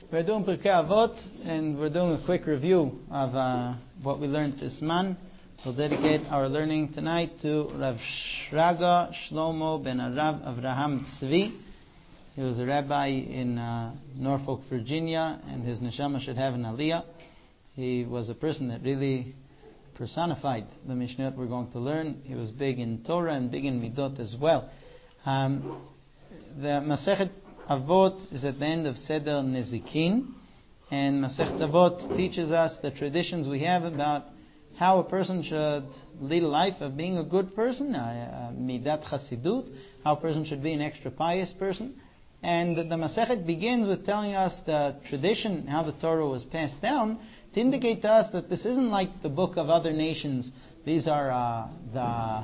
We're doing Pirkei Avot, and we're doing a quick review of what we learned this month. We'll dedicate our learning tonight to Rav Shraga Shlomo ben Arav Avraham Tzvi. He was a rabbi in Norfolk, Virginia, and his neshama should have an aliyah. He was a person that really personified the Mishnayot we're going to learn. He was big in Torah and big in Midot as well. The Masechet Avot is at the end of Seder Nezikin, and Masechet Avot teaches us the traditions we have about how a person should lead a life of being a good person, Midat Chasidut, how a person should be an extra pious person. And the Masechet begins with telling us the tradition, how the Torah was passed down, to indicate to us that this isn't like the book of other nations. These are the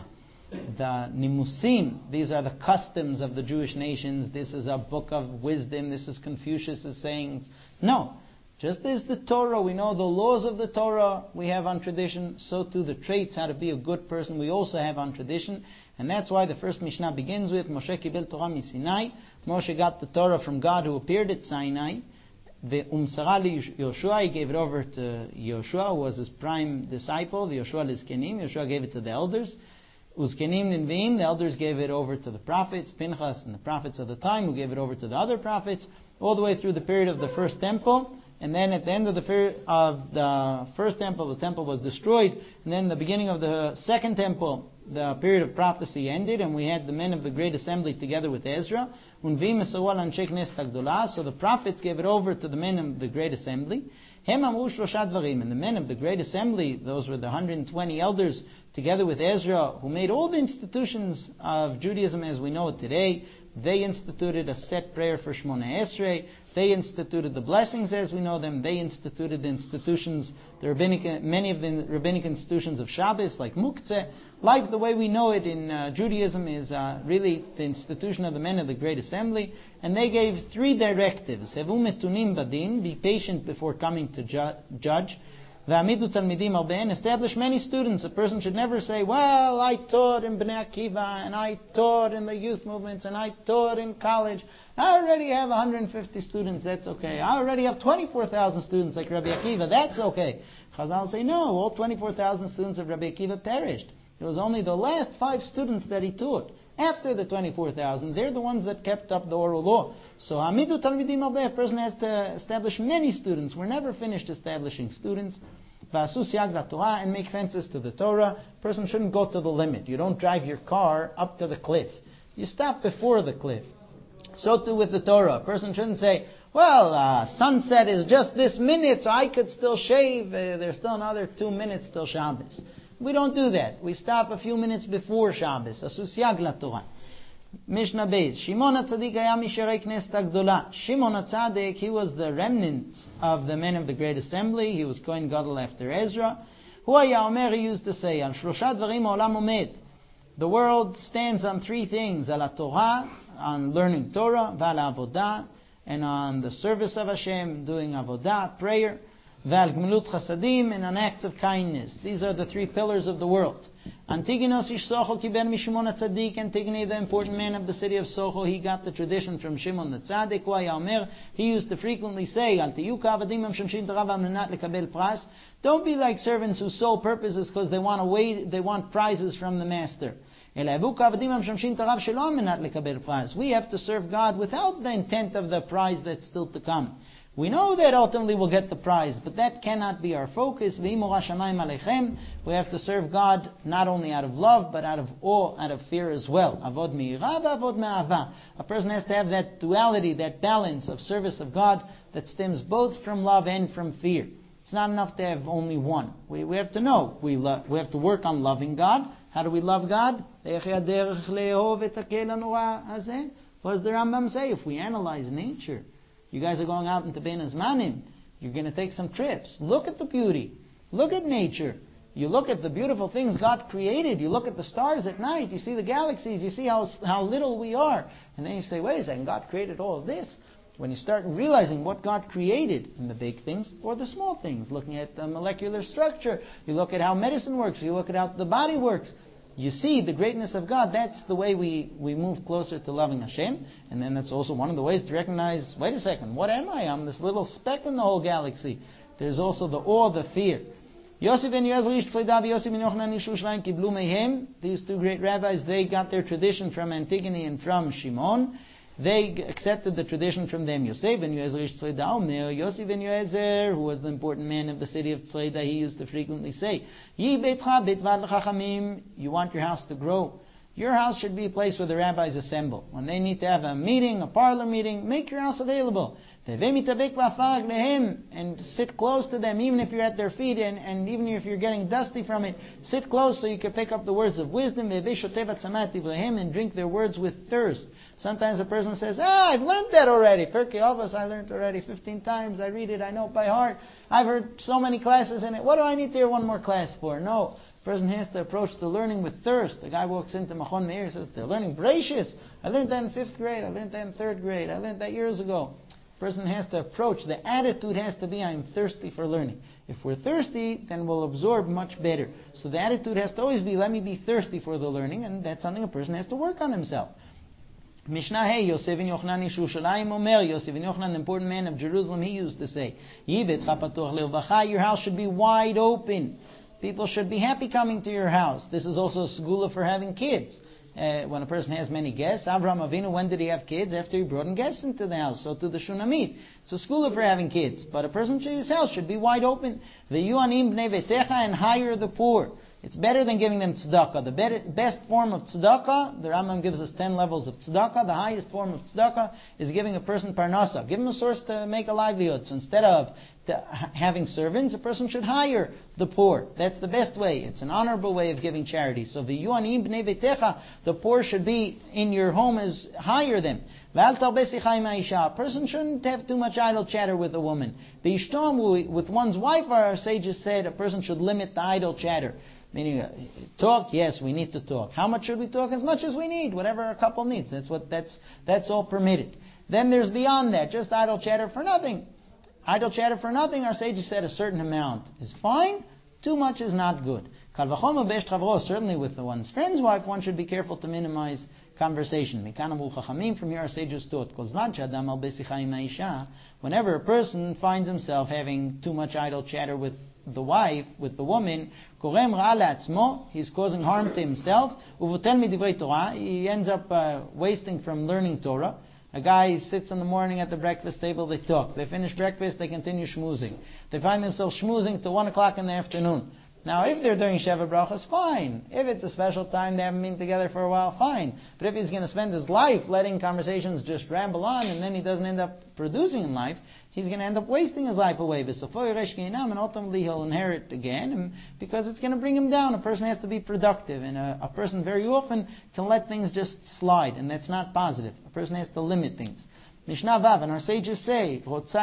Nimusim, these are the customs of the Jewish nations. This is a book of wisdom. This is Confucius' sayings. No. Just as the Torah, we know the laws of the Torah we have on tradition, so too the traits, how to be a good person, we also have on tradition. And that's why the first Mishnah begins with Moshe Kibel Torah Misinai. Moshe got the Torah from God who appeared at Sinai. The Umsara Yoshua, he gave it over to Yoshua, who was his prime disciple. The Yoshua Lizkenim, Yoshua gave it to the elders. Uzkenim Ninvim, the elders gave it over to the prophets, Pinchas and the prophets of the time, who gave it over to the other prophets, all the way through the period of the first temple. And then at the end of the first temple, the temple was destroyed. And then the beginning of the second temple, the period of prophecy ended, and we had the men of the Great Assembly together with Ezra. So the prophets gave it over to the men of the Great Assembly. And the men of the Great Assembly, those were the 120 elders, together with Ezra, who made all the institutions of Judaism as we know it today. They instituted a set prayer for Shmona Esrei. They instituted the blessings as we know them. They instituted the institutions, many of the rabbinic institutions of Shabbos, like Muktzeh. Life, the way we know it in Judaism, is really the institution of the men of the Great Assembly. And they gave 3 directives. Hevu metunim badin, be patient before coming to judge. V'amidu talmidim albein, establish many students. A person should never say, well, I taught in Bnei Akiva, and I taught in the youth movements, and I taught in college. I already have 150 students, that's okay. I already have 24,000 students like Rabbi Akiva, that's okay. Chazal say, no, all 24,000 students of Rabbi Akiva perished. It was only the last 5 students that he taught. After the 24,000, they're the ones that kept up the oral law. So, Hamidu Talmidim Albeh, a person has to establish many students. We're never finished establishing students. V'asu siag laTorah, and make fences to the Torah. A person shouldn't go to the limit. You don't drive your car up to the cliff. You stop before the cliff. So too with the Torah. A person shouldn't say, well, sunset is just this minute, so I could still shave. There's still another 2 minutes till Shabbos. We don't do that. We stop a few minutes before Shabbos. Asu siag laTorah. Mishnah Beis. Shimon HaTzadik haya misherei Knesset HaGdolah. Shimon HaTzadik, he was the remnant of the men of the Great Assembly. He was Kohen Gadol after Ezra. Hu haya omer, he used to say, Al shlosha dvarim ha'olam omed. The world stands on 3 things. Al Torah, on learning Torah, Val Avodah, and on the service of Hashem, doing Avodah, prayer, Val Gmilut Chasadim, and on acts of kindness. These are the 3 pillars of the world. Antigonos ish Socho kiber mishimon HaTzadik. Antigone, the important man of the city of Socho, he got the tradition from Shimon the Tzadik. He used to frequently say, don't be like servants whose sole purpose is because they want prizes from the master. We have to serve God without the intent of the prize that's still to come. We know that ultimately we'll get the prize, but that cannot be our focus. We have to serve God not only out of love, but out of awe, out of fear as well. A person has to have that duality, that balance of service of God that stems both from love and from fear. It's not enough to have only one. We have to know. We have to work on loving God. How do we love God? What does the Rambam say? If we analyze nature, you guys are going out into Ben Azmanim, you're going to take some trips. Look at the beauty. Look at nature. You look at the beautiful things God created. You look at the stars at night. You see the galaxies. You see how little we are. And then you say, wait a second, God created all of this. When you start realizing what God created in the big things or the small things, looking at the molecular structure, you look at how medicine works, you look at how the body works, you see the greatness of God. That's the way we move closer to loving Hashem. And then that's also one of the ways to recognize, wait a second, what am I? I'm this little speck in the whole galaxy. There's also the awe, the fear. Yosef ben Yoezer ish Tzeidah, Yosef ben Yochanan ish Yerushalayim kiblu mehem. These two great rabbis, they got their tradition from Antigone and from Shimon. They accepted the tradition from them. Yosef ben Yoezer ish Tzeidah Omer, Yosef ben Yoezer, who was the important man of the city of Tzeidah, he used to frequently say, Yi beitcha betvad l'chachamim. You want your house to grow. Your house should be a place where the rabbis assemble. When they need to have a meeting, a parlor meeting, make your house available. And sit close to them, even if you're at their feet, and even if you're getting dusty from it, sit close so you can pick up the words of wisdom, and drink their words with thirst. Sometimes a person says, I've learned that already. Pirkei Avos, I learned already 15 times. I read it, I know it by heart. I've heard so many classes in it. What do I need to hear one more class for? No. A person has to approach the learning with thirst. The guy walks into Machon Meir and says, they're learning Bereshis. I learned that in 5th grade. I learned that in 3rd grade. I learned that years ago. A person has to approach. The attitude has to be, I'm thirsty for learning. If we're thirsty, then we'll absorb much better. So the attitude has to always be, let me be thirsty for the learning, and that's something a person has to work on himself. Mishnah Hey, Yosef ben Yochanan ish Yerushalayim Omer, Yosef ben Yochanan, the important man of Jerusalem, he used to say, your house should be wide open. People should be happy coming to your house. This is also a segula for having kids. When a person has many guests, Avraham Avinu, when did he have kids? After he brought in guests into the house. So to the Shunamit. It's a segula for having kids. But a person's house should be wide open. V'yuanim bnei vetecha, and hire the poor. It's better than giving them tzedakah. The best form of tzedakah, the Rambam gives us 10 levels of tzedakah. The highest form of tzedakah is giving a person parnasa. Give him a source to make a livelihood. So instead of having servants, a person should hire the poor. That's the best way. It's an honorable way of giving charity. So v'yuanim bnei vetecha, the poor should be in your home, as hire them. A person shouldn't have too much idle chatter with a woman. With one's wife, our sages said, a person should limit the idle chatter. Meaning, talk, yes, we need to talk. How much should we talk? As much as we need, whatever a couple needs. That's all permitted. Then there's beyond that, just idle chatter for nothing. Idle chatter for nothing, our sages said a certain amount is fine, too much is not good. Certainly with one's friend's wife, one should be careful to minimize conversation. From here our sages taught, whenever a person finds himself having too much idle chatter with the wife, with the woman, he's causing harm to himself. He ends up wasting from learning Torah. A guy sits in the morning at the breakfast table, they talk. They finish breakfast, they continue schmoozing. They find themselves schmoozing till 1 o'clock in the afternoon. Now, if they're doing Sheva Brachas, fine. If it's a special time, they haven't been together for a while, fine. But if he's going to spend his life letting conversations just ramble on, and then he doesn't end up producing in life, he's going to end up wasting his life away. And ultimately he'll inherit again, because it's going to bring him down. A person has to be productive, and a person very often can let things just slide, and that's not positive. A person has to limit things. Mishnah Vav, and our sages say,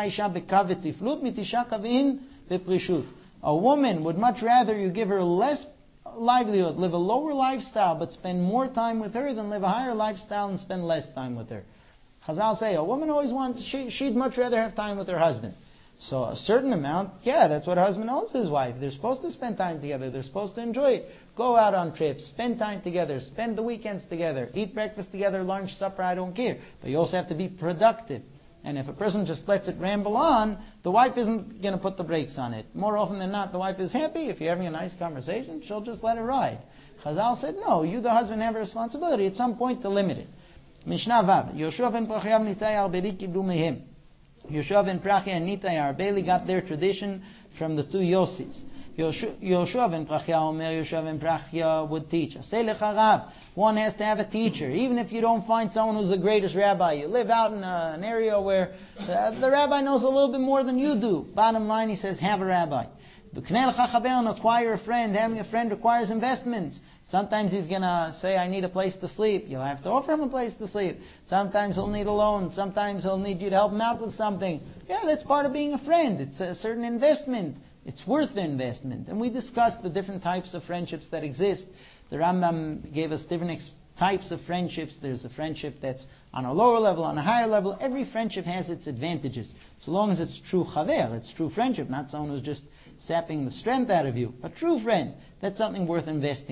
a woman would much rather you give her less livelihood, live a lower lifestyle, but spend more time with her, than live a higher lifestyle and spend less time with her. Chazal say, a woman always wants, she'd much rather have time with her husband. So a certain amount, that's what a husband owes his wife. They're supposed to spend time together. They're supposed to enjoy it. Go out on trips, spend time together, spend the weekends together, eat breakfast together, lunch, supper, I don't care. But you also have to be productive. And if a person just lets it ramble on, the wife isn't going to put the brakes on it. More often than not, the wife is happy. If you're having a nice conversation, she'll just let it ride. Chazal said, no, you the husband have a responsibility at some point to limit it. Mishnah Vav, Yoshua ben Prachya Nitai Arbeli kiblu mehem. Yoshua ben Prachya and Nitai Arbeli got their tradition from the two Yosis. Yoshua ben Prachya Omer, Yoshua ben Prachya would teach. Asay lecha Rav. One has to have a teacher. Even if you don't find someone who's the greatest rabbi, you live out in an area where the rabbi knows a little bit more than you do. Bottom line, he says, have a rabbi. Acquire a friend. Having a friend requires investments. Sometimes he's going to say, I need a place to sleep. You'll have to offer him a place to sleep. Sometimes he'll need a loan. Sometimes he'll need you to help him out with something. Yeah, that's part of being a friend. It's a certain investment. It's worth the investment. And we discussed the different types of friendships that exist. The Rambam gave us different types of friendships. There's a friendship that's on a lower level, on a higher level. Every friendship has its advantages. So long as it's true chaver, it's true friendship, not someone who's just sapping the strength out of you. A true friend, that's something worth investing in.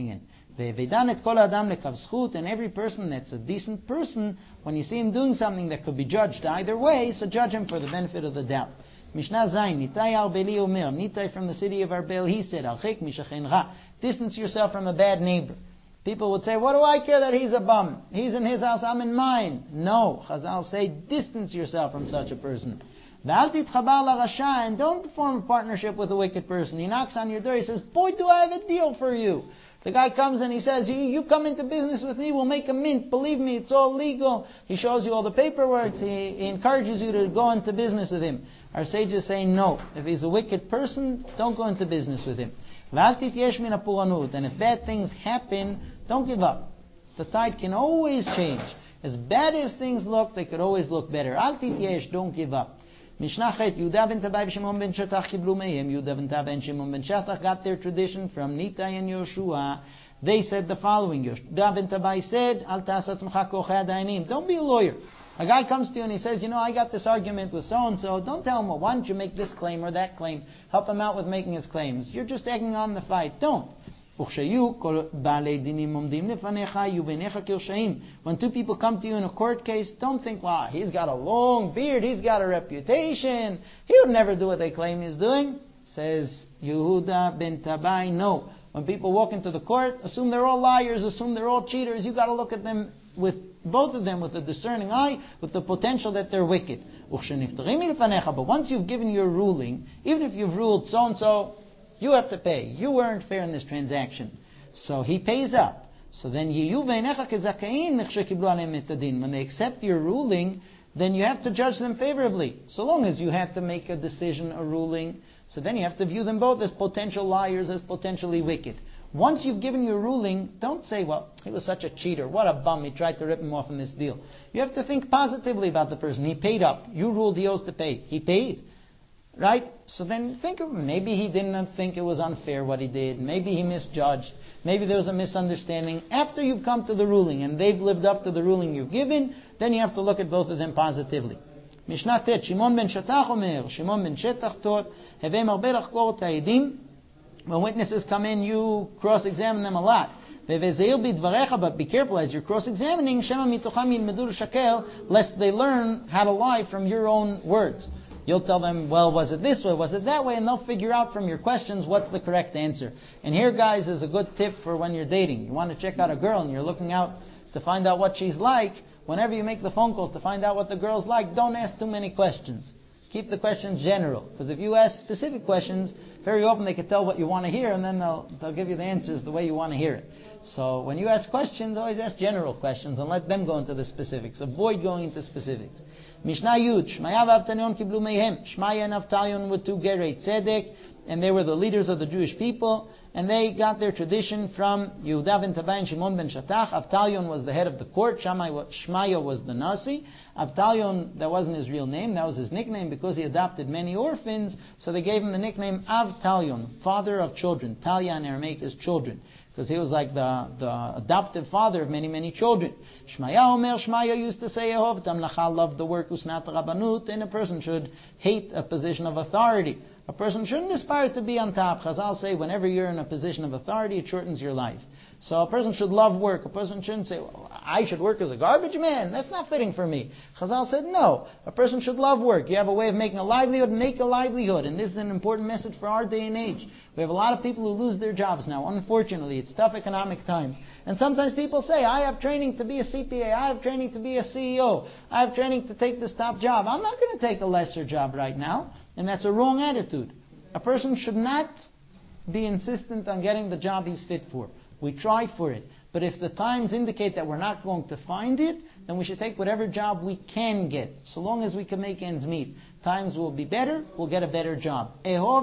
And every person that's a decent person, when you see him doing something that could be judged either way, so judge him for the benefit of the doubt. Mishnah Zayin, Nitai Arbeli Omer, Nitai from the city of Arbel, he said, Alchik mishachen ra, distance yourself from a bad neighbor. People would say, what do I care that he's a bum? He's in his house, I'm in mine. No, Chazal say, distance yourself from such a person. And don't form a partnership with a wicked person. He knocks on your door, he says, boy, do I have a deal for you. The guy comes and he says, you come into business with me, we'll make a mint. Believe me, it's all legal. He shows you all the paperwork. He encourages you to go into business with him. Our sages say no. If he's a wicked person, don't go into business with him. And if bad things happen, don't give up. The tide can always change. As bad as things look, they could always look better. Al tityesh, don't give up. Mishnah Chet, Yehuda ben Tabai v'Shimon ben Shetach kiblu mehem. Yehuda ben Tabai and Shimon ben Shetach got their tradition from Nitai and Yoshua. They said the following. Yehuda ben Tabai said, Al ta'as atzmecha kochei adaynim. Don't be a lawyer. A guy comes to you and he says, I got this argument with so-and-so. Don't tell him, well, why don't you make this claim or that claim? Help him out with making his claims. You're just egging on the fight. Don't. When two people come to you in a court case, don't think, wow, he's got a long beard, he's got a reputation, he would never do what they claim he's doing. Says Yehuda ben Tabai, no. When people walk into the court, assume they're all liars, assume they're all cheaters. You've got to look at them with both of them with a discerning eye, with the potential that they're wicked. But once you've given your ruling, even if you've ruled so-and-so, you have to pay. You weren't fair in this transaction. So he pays up. So then, when they accept your ruling, then you have to judge them favorably. So long as you had to make a decision, a ruling, so then you have to view them both as potential liars, as potentially wicked. Once you've given your ruling, don't say, well, he was such a cheater, what a bum, he tried to rip him off in this deal. You have to think positively about the person. He paid up. You ruled he owes to pay. He paid. Right? So then think of him. Maybe he didn't think it was unfair what he did. Maybe he misjudged. Maybe there was a misunderstanding. After you've come to the ruling and they've lived up to the ruling you've given, then you have to look at both of them positively. Mishnah Tet, Shimon ben Shetach Omer, Shimon ben Shetach taught, Hevem arbe lachkor ta'edim. When witnesses come in, you cross-examine them a lot. But be careful as you're cross-examining, lest they learn how to lie from your own words. You'll tell them, well, was it this way, was it that way, and they'll figure out from your questions what's the correct answer. And here, guys, is a good tip for when you're dating. You want to check out a girl and you're looking out to find out what she's like. Whenever you make the phone calls to find out what the girl's like, don't ask too many questions. Keep the questions general. Because if you ask specific questions, very often they can tell what you want to hear, and then they'll give you the answers the way you want to hear it. So when you ask questions, always ask general questions and let them go into the specifics. Avoid going into specifics. Mishnah Yud, Shmaya v'Avtalion kiblu meihem. Shmaya and Avtalion were two Gerei Tzedek, and they were the leaders of the Jewish people, and they got their tradition from Yehuda ben Tabai and Shimon ben Shetach. Avtalion was the head of the court, Shmaya was the Nasi. Avtalion, that wasn't his real name, that was his nickname because he adopted many orphans, so they gave him the nickname Avtalion, father of children. Talia in Aramaic is children, because he was like the adoptive father of many, many children. Shmaya used to say, Yehov Tamlacha, love the work, Usnat Rabbanut, and a person should hate a position of authority. A person shouldn't aspire to be on top. Chazal say, whenever you're in a position of authority, it shortens your life. So a person should love work. A person shouldn't say, well, I should work as a garbage man. That's not fitting for me. Chazal said, no. A person should love work. You have a way of making a livelihood, make a livelihood. And this is an important message for our day and age. We have a lot of people who lose their jobs now. Unfortunately, it's tough economic times. And sometimes people say, I have training to be a CPA. I have training to be a CEO. I have training to take this top job. I'm not going to take a lesser job right now. And that's a wrong attitude. A person should not be insistent on getting the job he's fit for. We try for it. But if the times indicate that we're not going to find it, then we should take whatever job we can get, so long as we can make ends meet. Times will be better, we'll get a better job.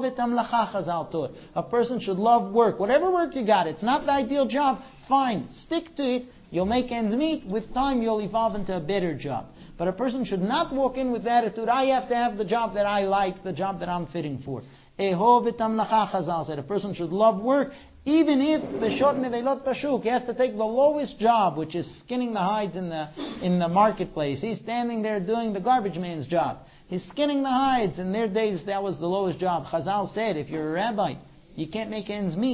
A person should love work. Whatever work you got, it's not the ideal job, fine. Stick to it. You'll make ends meet. With time, you'll evolve into a better job. But a person should not walk in with the attitude, I have to have the job that I like, the job that I'm fitting for. Chazal said a person should love work, even if he has to take the lowest job, which is skinning the hides in the marketplace. He's standing there doing the garbage man's job. He's skinning the hides. In their days, that was the lowest job. Chazal said, if you're a rabbi, you can't make ends meet.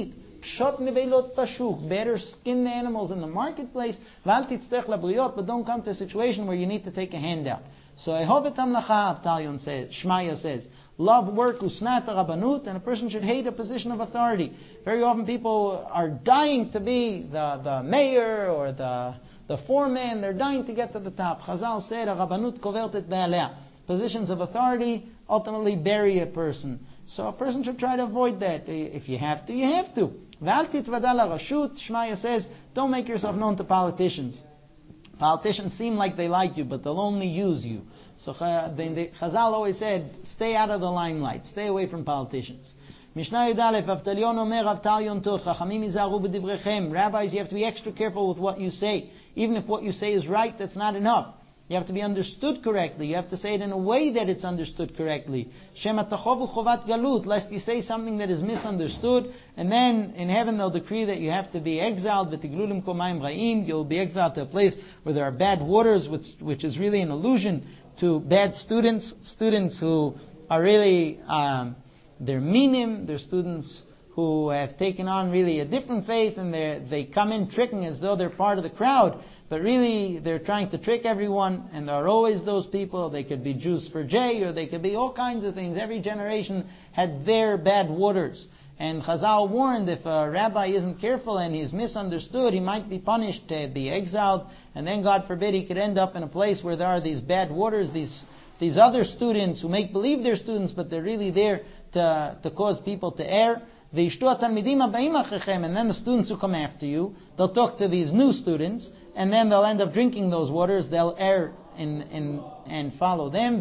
Kshot nevelot pashuk, better skinned animals in the marketplace. V'al titztech labriot, but don't come to a situation where you need to take a handout. So Ehovet Hamlacha, Avtalion says, Shmaya says, love work, usnat rabbanut, and a person should hate a position of authority. Very often people are dying to be the mayor or the foreman. They're dying to get to the top. Chazal said, rabbanut kovertet be'alea. Positions of authority ultimately bury a person. So a person should try to avoid that. If you have to, you have to. V'al titvada larashut, Shmaya says, don't make yourself known to politicians. Politicians seem like they like you, but they'll only use you. So the Chazal always said, stay out of the limelight. Stay away from politicians. Mishnah Yudalef, Avtalion Omer, Avtalion Tot, Chachamim Izaru b'divrechem. Rabbis, you have to be extra careful with what you say. Even if what you say is right, that's not enough. You have to be understood correctly. You have to say it in a way that it's understood correctly. Shema tachovu chovat galut, lest you say something that is misunderstood, and then in heaven they'll decree that you have to be exiled. V'tiglulim komayim ra'im, you'll be exiled to a place where there are bad waters, which is really an allusion to bad students who are really they're minim, they're students who have taken on really a different faith, and they come in tricking as though they're part of the crowd. But really, they're trying to trick everyone, and there are always those people. They could be Jews for J, or they could be all kinds of things. Every generation had their bad waters. And Chazal warned, if a rabbi isn't careful and he's misunderstood, he might be punished, to be exiled, and then, God forbid, he could end up in a place where there are these bad waters, these other students who make believe they're students, but they're really there to cause people to err. And then the students who come after you, they'll talk to these new students, and then they'll end up drinking those waters. They'll err and follow them.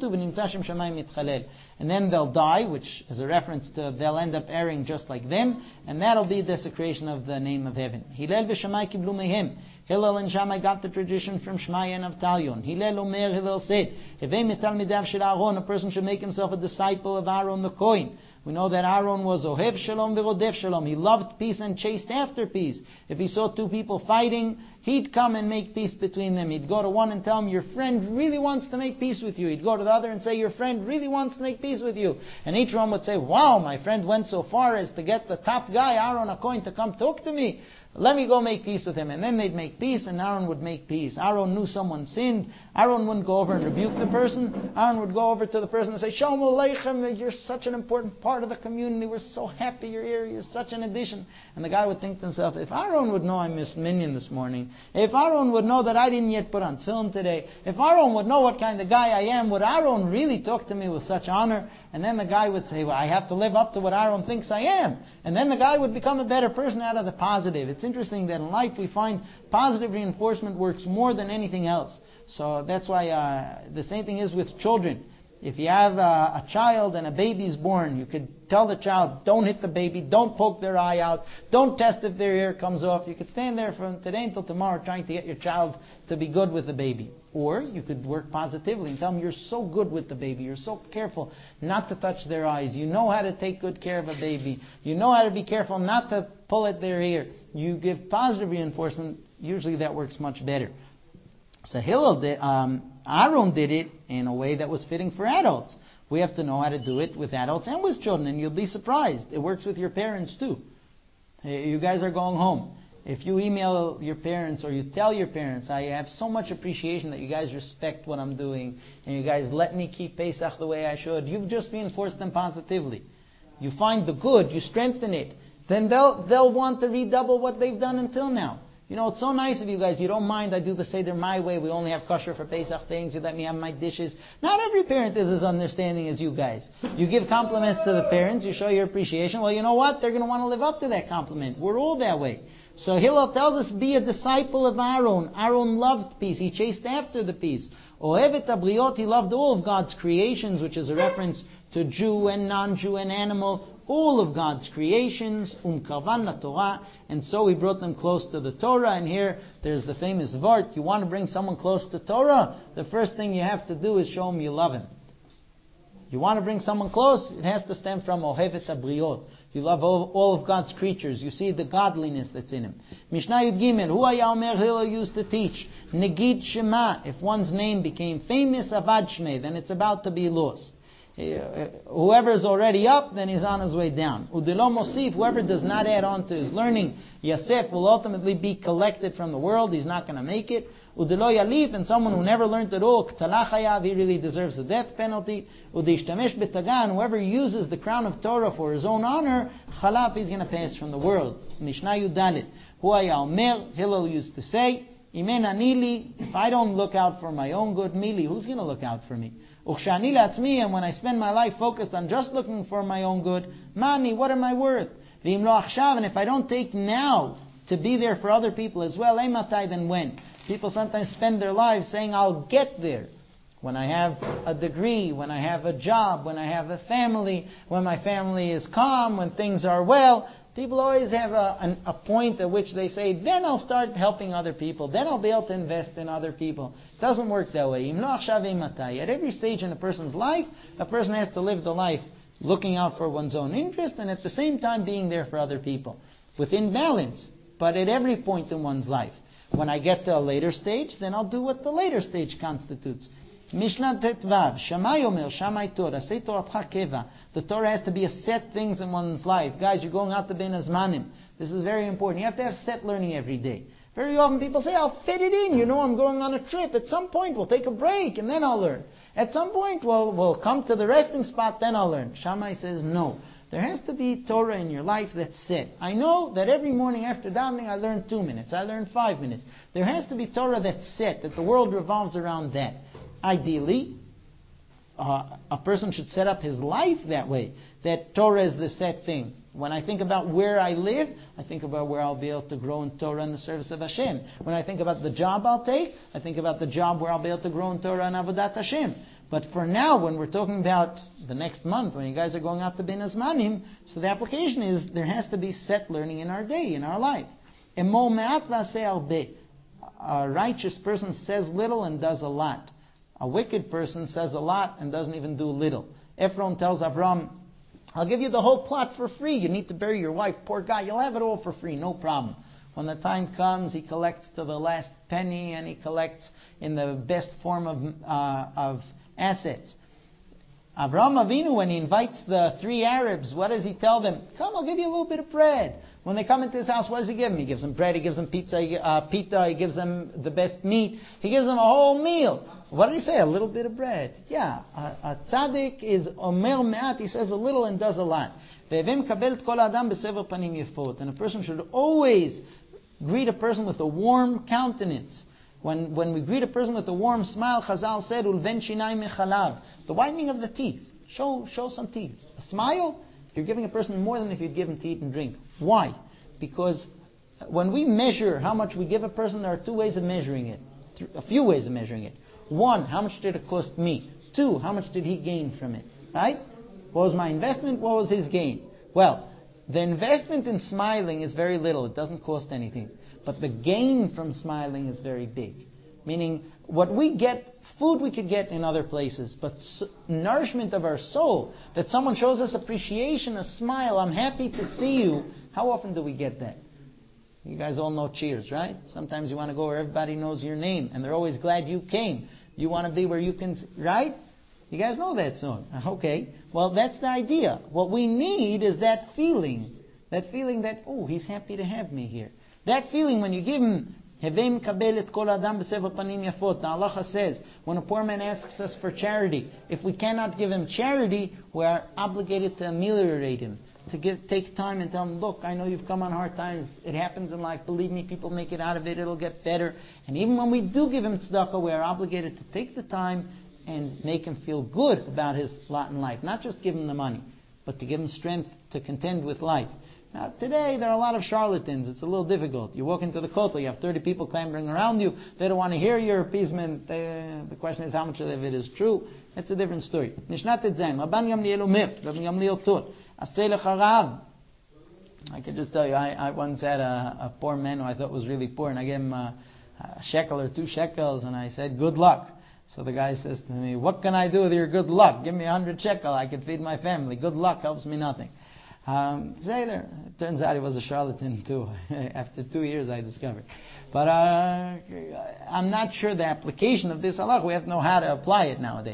And then they'll die, which is a reference to they'll end up erring just like them, and that'll be desecration of the name of heaven. Hillel v'Shammai kiblu mehem. Hillel and Shammai got the tradition from Shmaya and Avtalion. Hillel said, a person should make himself a disciple of Aaron the Kohen. We know that Aaron was Ohev Shalom v'Rodef Shalom. He loved peace and chased after peace. If he saw two people fighting, he'd come and make peace between them. He'd go to one and tell him, your friend really wants to make peace with you. He'd go to the other and say, your friend really wants to make peace with you. And each one would say, wow, my friend went so far as to get the top guy, Aaron HaKohen, to come talk to me. Let me go make peace with him. And then they'd make peace, and Aaron would make peace. Aaron knew someone sinned. Aaron wouldn't go over and rebuke the person. Aaron would go over to the person and say, Shalom Aleichem, you're such an important part of the community. We're so happy you're here. You're such an addition. And the guy would think to himself, if Aaron would know I missed Minyan this morning, if Aaron would know that I didn't yet put on film today, if Aaron would know what kind of guy I am, would Aaron really talk to me with such honor? And then the guy would say, well, I have to live up to what Aaron thinks I am. And then the guy would become a better person out of the positive. It's interesting that in life we find positive reinforcement works more than anything else. So that's why the same thing is with children. If you have a child and a baby's born, you could tell the child, don't hit the baby, don't poke their eye out, don't test if their ear comes off. You could stand there from today until tomorrow trying to get your child to be good with the baby. Or you could work positively and tell them, you're so good with the baby, you're so careful not to touch their eyes, you know how to take good care of a baby, you know how to be careful not to pull at their ear. You give positive reinforcement, usually that works much better. So Aaron did it in a way that was fitting for adults. We have to know how to do it with adults and with children, and you'll be surprised. It works with your parents too. You guys are going home. If you email your parents or you tell your parents, I have so much appreciation that you guys respect what I'm doing, and you guys let me keep Pesach the way I should, you've just reinforced them positively. You find the good, you strengthen it, then they'll want to redouble what they've done until now. You know, it's so nice of you guys. You don't mind I do the Seder my way. We only have kosher for Pesach things. You let me have my dishes. Not every parent is as understanding as you guys. You give compliments to the parents. You show your appreciation. Well, you know what? They're going to want to live up to that compliment. We're all that way. So Hillel tells us, be a disciple of Aaron. Aaron loved peace. He chased after the peace. Ohevet abriot, he loved all of God's creations, which is a reference to Jew and non-Jew and animal. All of God's creations, karvan la Torah, and so he brought them close to the Torah. And here, there's the famous vart, you want to bring someone close to Torah, the first thing you have to do is show him you love him. You want to bring someone close, it has to stem from Ohevet abriot. You love all of God's creatures. You see the godliness that's in him. Mishnah Yud Gimel, Hu Haya Omer, Hillel used to teach, Negid Shema, if one's name became famous, Avad Shmei, then it's about to be lost. Whoever is already up, then he's on his way down. Udelo mosif, whoever does not add on to his learning, Yasef will ultimately be collected from the world. He's not going to make it. Udelo yalif, and someone who never learned at all, K'talach hayav, he really deserves the death penalty. Udishtamesh b'tagan, whoever uses the crown of Torah for his own honor, Chalaf, he's going to pass from the world. Mishnah Yudalit. Hu haya omer, Hillel used to say, Imen anili, if I don't look out for my own good, mili, who's going to look out for me? Uchshani latzmi, and when I spend my life focused on just looking for my own good, mani, what am I worth? V'im lo achshav, and if I don't take now to be there for other people as well, matai, then when? People sometimes spend their lives saying, I'll get there. When I have a degree, when I have a job, when I have a family, when my family is calm, when things are well. People always have a point at which they say, then I'll start helping other people. Then I'll be able to invest in other people. It doesn't work that way. At every stage in a person's life, a person has to live the life looking out for one's own interest and at the same time being there for other people. Within balance, but at every point in one's life. When I get to a later stage, then I'll do what the later stage constitutes. Mishnah Tetvav, Shammai Omer, Shammai Torah, Say Toratcha Keva. The Torah has to be a set things in one's life. Guys, you're going out to Ben Azmanim. This is very important. You have to have set learning every day. Very often people say, I'll fit it in. I'm going on a trip. At some point, we'll take a break and then I'll learn. At some point, we'll come to the resting spot, then I'll learn. Shammai says, no. There has to be Torah in your life that's set. I know that every morning after davening I learn 2 minutes. I learn 5 minutes. There has to be Torah that's set, that the world revolves around that. Ideally, a person should set up his life that way, that Torah is the set thing. When I think about where I live, I think about where I'll be able to grow in Torah in the service of Hashem. When I think about the job I'll take, I think about the job where I'll be able to grow in Torah and Avodat Hashem. But for now, when we're talking about the next month, when you guys are going out to Ben Azmanim, so the application is there has to be set learning in our day, in our life. Emo me'at v'aseh arbe. A righteous person says little and does a lot. A wicked person says a lot and doesn't even do little. Ephron tells Avram, I'll give you the whole plot for free. You need to bury your wife. Poor guy, you'll have it all for free, no problem. When the time comes, he collects to the last penny and he collects in the best form of assets. Avram Avinu, when he invites the 3 Arabs, what does he tell them? Come, I'll give you a little bit of bread. When they come into his house, what does he give them? He gives them bread, he gives them pita, he gives them the best meat, he gives them a whole meal. What did he say? A little bit of bread. Yeah, a tzaddik is omer me'at, he says a little and does a lot. And a person should always greet a person with a warm countenance. When we greet a person with a warm smile, Chazal said, Ulven shinai mechalav, the whitening of the teeth. Show some teeth. A smile, you're giving a person more than if you'd give him to eat and drink. Why? Because when we measure how much we give a person, there are 2 ways of measuring it. A few ways of measuring it. 1, how much did it cost me? 2, how much did he gain from it? Right? What was my investment? What was his gain? Well, the investment in smiling is very little. It doesn't cost anything. But the gain from smiling is very big. Meaning, what we get, food we could get in other places, but nourishment of our soul, that someone shows us appreciation, a smile, I'm happy to see you. How often do we get that? You guys all know Cheers, right? Sometimes you want to go where everybody knows your name, and they're always glad you came. You want to be where you can, right? You guys know that song. Okay. Well, that's the idea. What we need is that feeling that, oh, he's happy to have me here. That feeling when you give him, Hevem kabel et kol adam b'sever panim yafot. The halacha says, when a poor man asks us for charity, if we cannot give him charity, we are obligated to ameliorate him. To take time and tell him, look, I know you've come on hard times. It happens in life. Believe me, people make it out of it. It'll get better. And even when we do give him tzedakah, we are obligated to take the time and make him feel good about his lot in life. Not just give him the money, but to give him strength to contend with life. Now, today, there are a lot of charlatans. It's a little difficult. You walk into the kotel, you have 30 people clambering around you. They don't want to hear your appeasement. The question is how much of it is true. That's a different story. Mishnah Tetzayin. Rabban Gamliel Omer. Rabban Gamliel taught. Asei lecha rav. I can just tell you, I once had a poor man who I thought was really poor, and I gave him a shekel or 2 shekels, and I said, good luck. So the guy says to me, what can I do with your good luck? Give me 100 shekel, I can feed my family. Good luck helps me nothing. It turns out he was a charlatan too. After 2 years I discovered. But I'm not sure the application of this halach. We have to know how to apply it nowadays.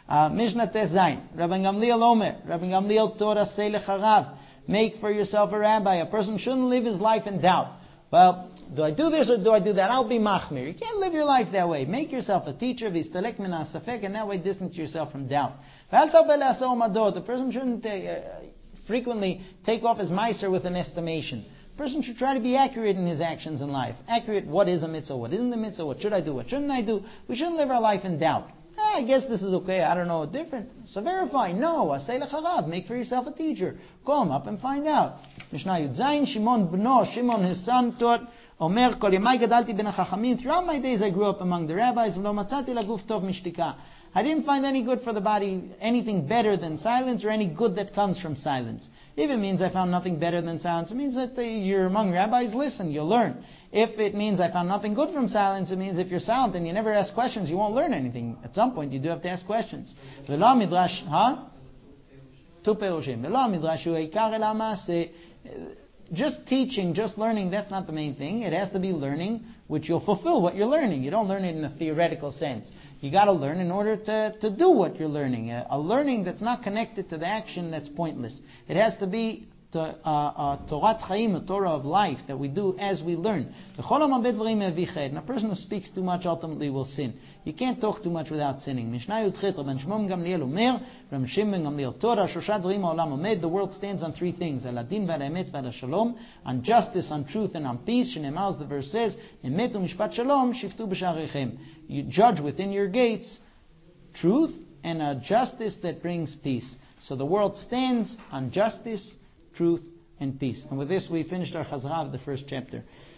Mishnah Tes Zayin. Rabbi Gamliel Omer. Rabbi Gamliel Torah Sei Lecharav. Make for yourself a rabbi. A person shouldn't live his life in doubt. Well, do I do this or do I do that? I'll be machmir. You can't live your life that way. Make yourself a teacher, v'istalek min ha'safek, and that way distance yourself from doubt. The person shouldn't frequently take off his meiser with an estimation. The person should try to be accurate in his actions in life. Accurate, what is a mitzvah, what isn't a mitzvah, what should I do, what shouldn't I do. We shouldn't live our life in doubt. I guess this is okay, I don't know, different. So verify. No, asay lecharav, make for yourself a teacher. Call him up and find out. Mishnah Yud Zayin, Shimon bno, Shimon his son taught, Omer kol yamai gadalti ben hachachamim. Throughout my days I grew up among the rabbis, v'lo matzati laguf tov mishtika. I didn't find any good for the body, anything better than silence, or any good that comes from silence. If it means I found nothing better than silence, it means that you're among rabbis, listen, you'll learn. If it means I found nothing good from silence, it means if you're silent and you never ask questions, you won't learn anything. At some point, you do have to ask questions. V'lo midrash, Tu perushim. V'lo midrash hu eikar el ha'maaseh. Just teaching, just learning, that's not the main thing. It has to be learning which you'll fulfill what you're learning. You don't learn it in a theoretical sense. You got to learn in order to do what you're learning. A learning that's not connected to the action, that's pointless. It has to be Torat Chaim, a Torah of life that we do as we learn. And a person who speaks too much ultimately will sin. You can't talk too much without sinning. Mishnah Yud Chet, Rabban Shimon Gamliel Omer, Rabban Shimon Gamliel Torah, Shosha Dvarim Ha'olam Omed. The world stands on three things: Aladin v'Emet v'Shalom, on justice, on truth, and on peace. Shneimar, as the verse says, Emet u'Mishpat Shalom shiftu b'sharechem. You judge within your gates truth and a justice that brings peace. So the world stands on justice, truth, and peace. And with this, we finished our Chazara of the first chapter.